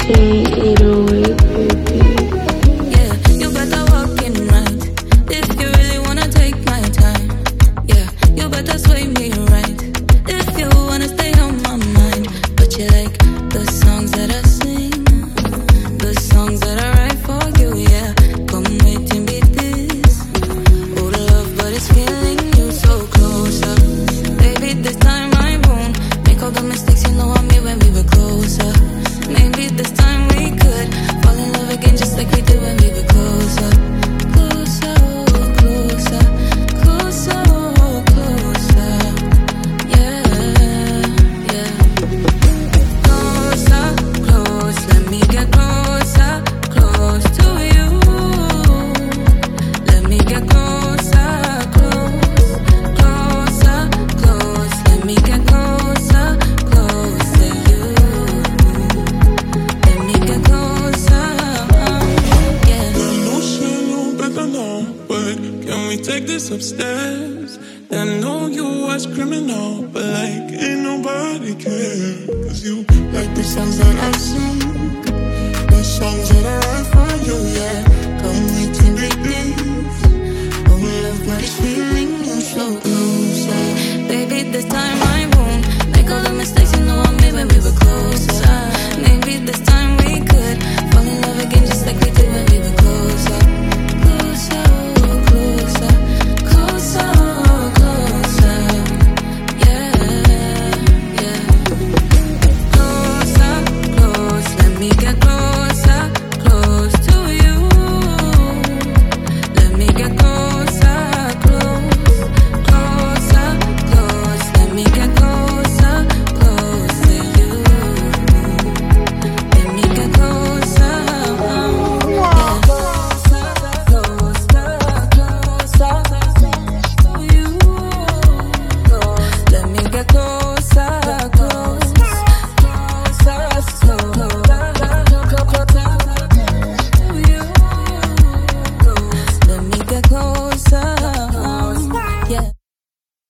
DJ808, baby. Yeah, you better walk in right. If you really wanna take my time. Yeah, you better sway me right. If you wanna stay on my mind. But you like the songs that I sing, the songs that I write for you, yeah. Come wait and beat this. Oh, love, but it's feeling you so closer. Baby, this time I won't make all the mistakes you know I made when we were closer. Maybe this time we could fall in love again just like we did when we were closer. Closer, closer, closer, closer. Yeah, yeah. Closer, close, let me get closer, close to you. Let me get closer, close, closer, close. Let me get closer, close to you. Let me get closer, yeah. I know she know better now, but can we take this upstairs? I know you was criminal, but like ain't nobody care. 'Cause you like the songs that I sing,